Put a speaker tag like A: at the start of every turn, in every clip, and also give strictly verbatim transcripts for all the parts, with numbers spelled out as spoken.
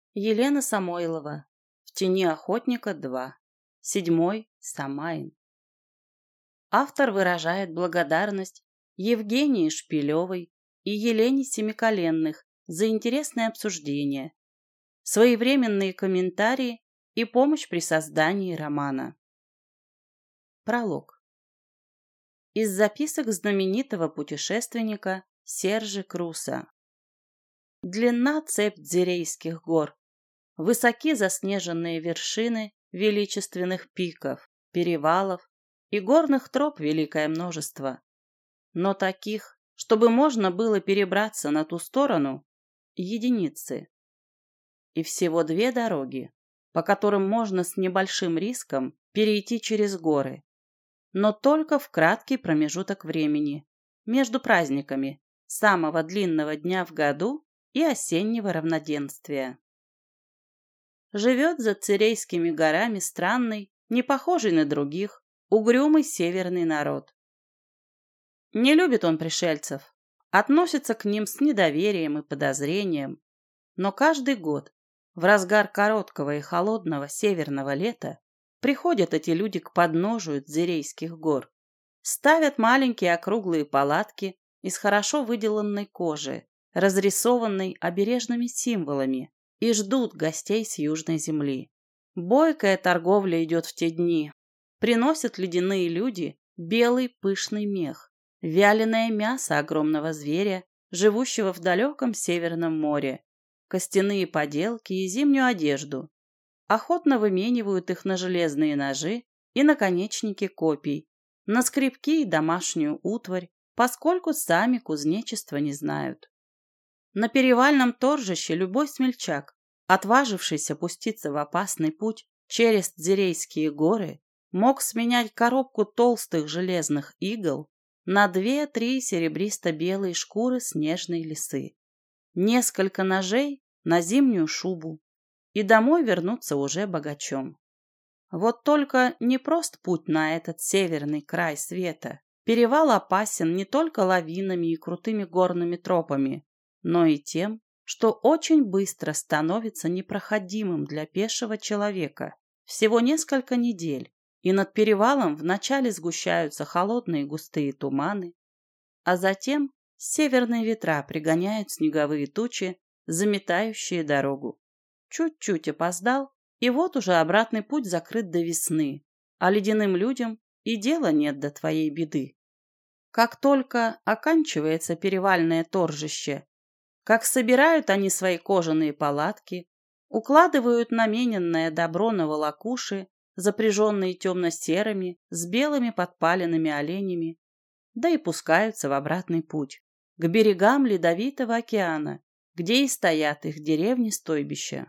A: Елена Самойлова. В тени охотника два. Седьмой Самайн. Автор выражает благодарность Евгении Шпилевой и Елене Семиколенных за интересное обсуждение, своевременные комментарии и помощь при создании романа. Пролог. Из записок знаменитого путешественника Сержа Круса. Длина цепь Дзерейских гор. Высоки заснеженные вершины величественных пиков, перевалов и горных троп великое множество. Но таких, чтобы можно было перебраться на ту сторону, единицы. И всего две дороги, по которым можно с небольшим риском перейти через горы, но только в краткий промежуток времени, между праздниками самого длинного дня в году и осеннего равноденствия. Живет за Церейскими горами странный, не похожий на других, угрюмый северный народ. Не любит он пришельцев, относится к ним с недоверием и подозрением, но каждый год, в разгар короткого и холодного северного лета, приходят эти люди к подножию Дзерейских гор, ставят маленькие округлые палатки из хорошо выделанной кожи, разрисованной обережными символами, и ждут гостей с южной земли. Бойкая торговля идет в те дни. Приносят ледяные люди белый пышный мех, вяленое мясо огромного зверя, живущего в далеком Северном море, костяные поделки и зимнюю одежду. Охотно выменивают их на железные ножи и наконечники копий, на скребки и домашнюю утварь, поскольку сами кузнечества не знают. На перевальном торжище любой смельчак, отважившийся пуститься в опасный путь через Дзерейские горы, мог сменять коробку толстых железных игл на две-три серебристо-белые шкуры снежной лисы, несколько ножей на зимнюю шубу и домой вернуться уже богачом. Вот только не прост путь на этот северный край света. Перевал опасен не только лавинами и крутыми горными тропами, но и тем, что очень быстро становится непроходимым для пешего человека. Всего несколько недель, и над перевалом вначале сгущаются холодные густые туманы, а затем северные ветра пригоняют снеговые тучи, заметающие дорогу. Чуть-чуть опоздал, и вот уже обратный путь закрыт до весны, а ледяным людям и дела нет до твоей беды. Как только оканчивается перевальное торжище, как собирают они свои кожаные палатки, укладывают намененное добро на волокуши, запряженные темно-серыми, с белыми подпаленными оленями, да и пускаются в обратный путь, к берегам Ледовитого океана, где и стоят их деревни-стойбища.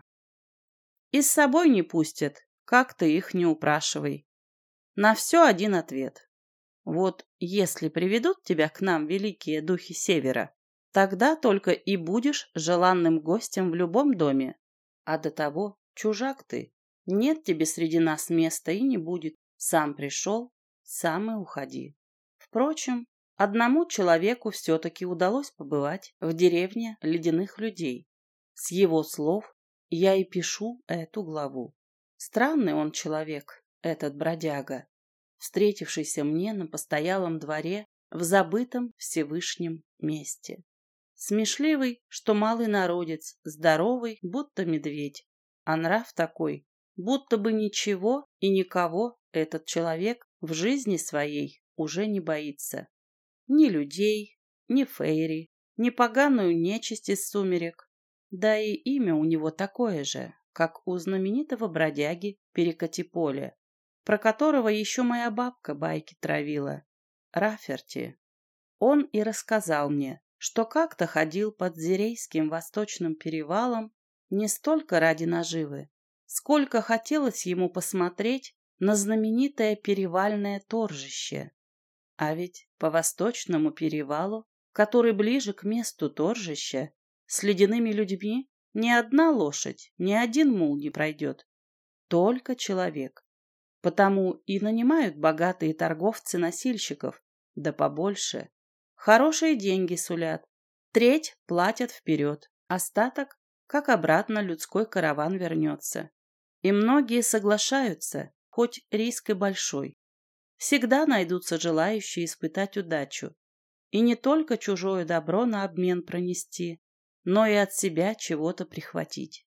A: И с собой не пустят, как ты их не упрашивай. На все один ответ. Вот если приведут тебя к нам великие духи Севера, тогда только и будешь желанным гостем в любом доме. А до того чужак ты. Нет тебе среди нас места и не будет. Сам пришел, сам и уходи. Впрочем, одному человеку все-таки удалось побывать в деревне ледяных людей. С его слов я и пишу эту главу. Странный он человек, этот бродяга, встретившийся мне на постоялом дворе в забытом Всевышнем месте. Смешливый, что малый народец, здоровый, будто медведь, а нрав такой, будто бы ничего и никого этот человек в жизни своей уже не боится. Ни людей, ни фейри, ни поганую нечисть из сумерек. Да и имя у него такое же, как у знаменитого бродяги Перекати-Поля, про которого еще моя бабка байки травила. Раферти. Он и рассказал мне, что как-то ходил под Дзерейским восточным перевалом не столько ради наживы, сколько хотелось ему посмотреть на знаменитое перевальное торжище. А ведь по восточному перевалу, который ближе к месту торжища, с ледяными людьми ни одна лошадь, ни один мул не пройдет, только человек. Потому и нанимают богатые торговцы носильщиков, да побольше. Хорошие деньги сулят, треть платят вперед, остаток как обратно людской караван вернется. И многие соглашаются, хоть риск и большой. Всегда найдутся желающие испытать удачу. И не только чужое добро на обмен пронести, но и от себя чего-то прихватить.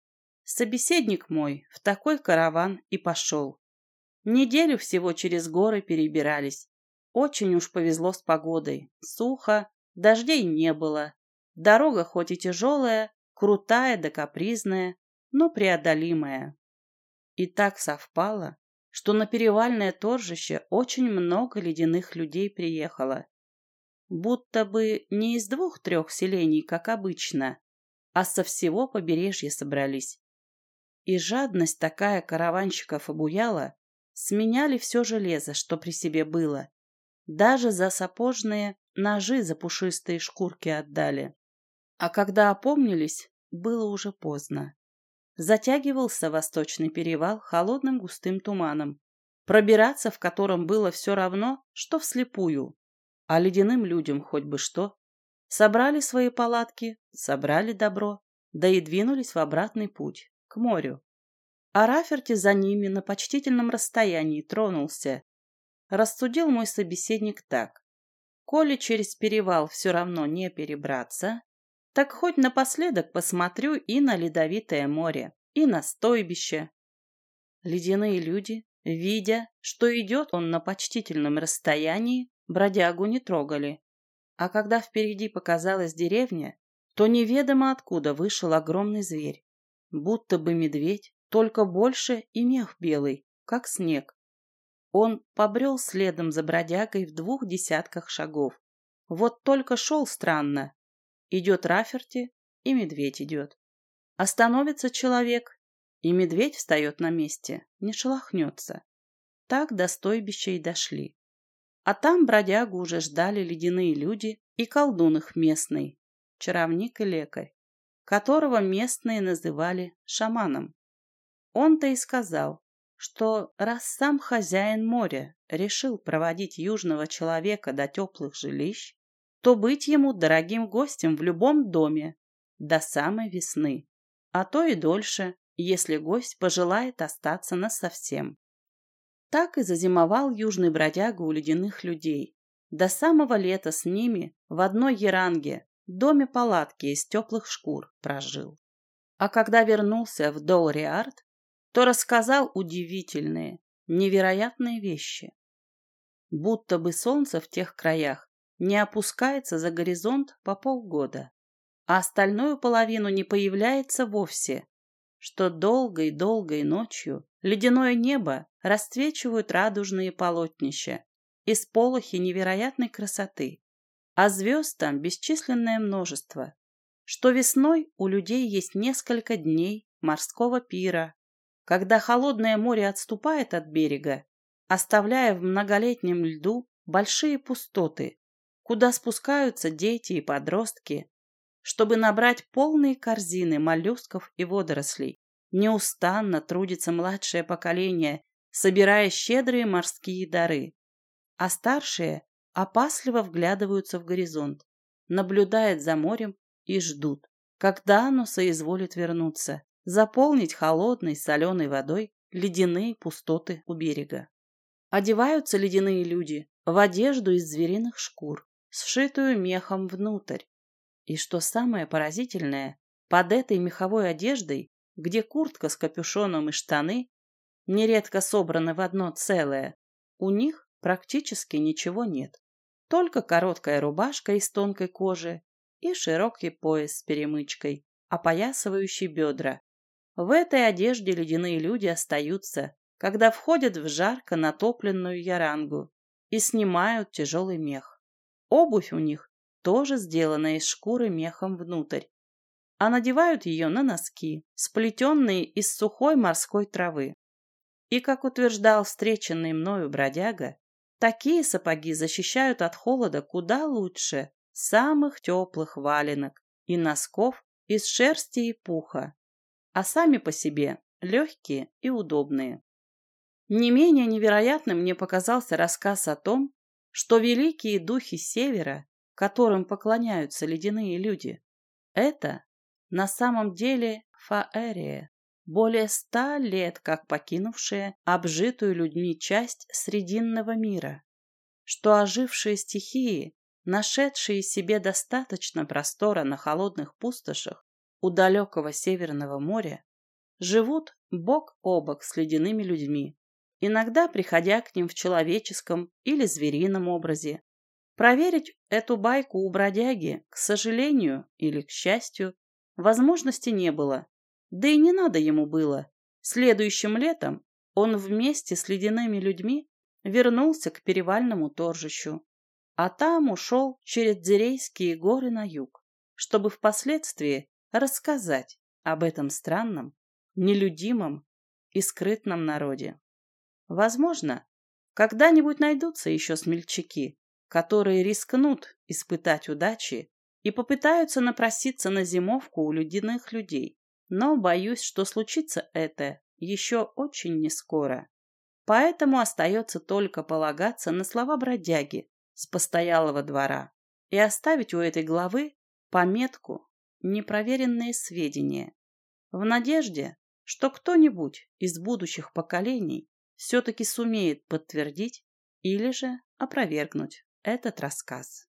A: Собеседник мой в такой караван и пошел. Неделю всего через горы перебирались. Очень уж повезло с погодой. Сухо, дождей не было. Дорога хоть и тяжелая, крутая да капризная, но преодолимая. И так совпало, что на перевальное торжище очень много ледяных людей приехало. Будто бы не из двух-трех селений, как обычно, а со всего побережья собрались. И жадность такая караванщиков обуяла, сменяли все железо, что при себе было. Даже за сапожные ножи за пушистые шкурки отдали. А когда опомнились, было уже поздно. Затягивался восточный перевал холодным густым туманом, пробираться в котором было все равно, что вслепую. А ледяным людям хоть бы что. Собрали свои палатки, собрали добро, да и двинулись в обратный путь, к морю. А Раферти за ними на почтительном расстоянии тронулся. Рассудил мой собеседник так. Коли через перевал все равно не перебраться, так хоть напоследок посмотрю и на ледовитое море, и на стойбище. Ледяные люди, видя, что идет он на почтительном расстоянии, бродягу не трогали. А когда впереди показалась деревня, то неведомо откуда вышел огромный зверь, будто бы медведь, только больше и мех белый, как снег. Он побрел следом за бродягой в двух десятках шагов. Вот только шел странно. Идет Раферти, и медведь идет. Остановится человек, и медведь встает на месте, не шелохнется. Так до стойбища и дошли. А там бродягу уже ждали ледяные люди и колдун их местный, чаровник и лекарь, которого местные называли шаманом. Он-то и сказал, что раз сам хозяин моря решил проводить южного человека до теплых жилищ, то быть ему дорогим гостем в любом доме до самой весны, а то и дольше, если гость пожелает остаться насовсем. Так и зазимовал южный бродяга у ледяных людей. До самого лета с ними в одной еранге, доме палатки из теплых шкур, прожил. А когда вернулся в Доуриард, то рассказал удивительные, невероятные вещи. Будто бы солнце в тех краях не опускается за горизонт по полгода, а остальную половину не появляется вовсе, что долгой-долгой ночью ледяное небо расцвечивают радужные полотнища и сполохи невероятной красоты, а звезд там бесчисленное множество, что весной у людей есть несколько дней морского пира, когда холодное море отступает от берега, оставляя в многолетнем льду большие пустоты, куда спускаются дети и подростки, чтобы набрать полные корзины моллюсков и водорослей. Неустанно трудится младшее поколение, собирая щедрые морские дары, а старшие опасливо вглядываются в горизонт, наблюдают за морем и ждут, когда оно соизволит вернуться, заполнить холодной соленой водой ледяные пустоты у берега. Одеваются ледяные люди в одежду из звериных шкур, сшитую мехом внутрь. И что самое поразительное, под этой меховой одеждой, где куртка с капюшоном и штаны, нередко собраны в одно целое, у них практически ничего нет. Только короткая рубашка из тонкой кожи и широкий пояс с перемычкой, опоясывающий бедра. В этой одежде ледяные люди остаются, когда входят в жарко натопленную ярангу и снимают тяжелый мех. Обувь у них тоже сделана из шкуры мехом внутрь, а надевают ее на носки, сплетенные из сухой морской травы. И, как утверждал встреченный мною бродяга, такие сапоги защищают от холода куда лучше самых теплых валенок и носков из шерсти и пуха, а сами по себе легкие и удобные. Не менее невероятным мне показался рассказ о том, что великие духи Севера, которым поклоняются ледяные люди, это на самом деле фаэрия, более ста лет как покинувшая обжитую людьми часть Срединного мира, что ожившие стихии, нашедшие себе достаточно простора на холодных пустошах у далекого Северного моря, живут бок о бок с ледяными людьми, иногда приходя к ним в человеческом или зверином образе. Проверить эту байку у бродяги, к сожалению или к счастью, возможности не было, да и не надо ему было. Следующим летом он вместе с ледяными людьми вернулся к перевальному торжищу, а там ушел через Дзирейские горы на юг, чтобы впоследствии рассказать об этом странном, нелюдимом и скрытном народе. Возможно, когда-нибудь найдутся еще смельчаки, которые рискнут испытать удачи и попытаются напроситься на зимовку у ледяных людей, но боюсь, что случится это еще очень нескоро. Поэтому остается только полагаться на слова бродяги с постоялого двора и оставить у этой главы пометку «Непроверенные сведения», в надежде, что кто-нибудь из будущих поколений все-таки сумеет подтвердить или же опровергнуть этот рассказ.